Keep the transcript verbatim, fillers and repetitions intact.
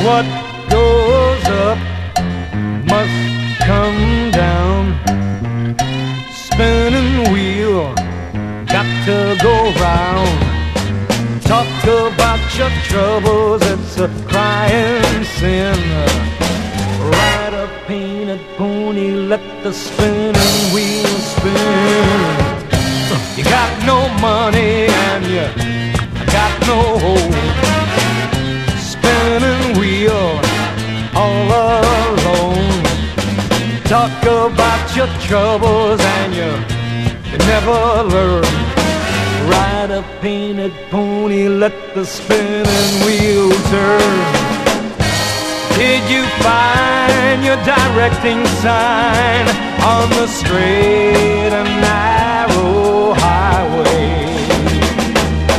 What goes up must come down. Spinning wheel, got to go round. Talk about your troubles, it's a crying sin. Ride a painted pony, let the spinning wheel spin. You got no money and you got no hope. Spinning wheel, all alone. Talk about your troubles and you, you never learn. Ride a painted pony, let the spinning wheel turn. Did you find your directing sign on the straight and narrow?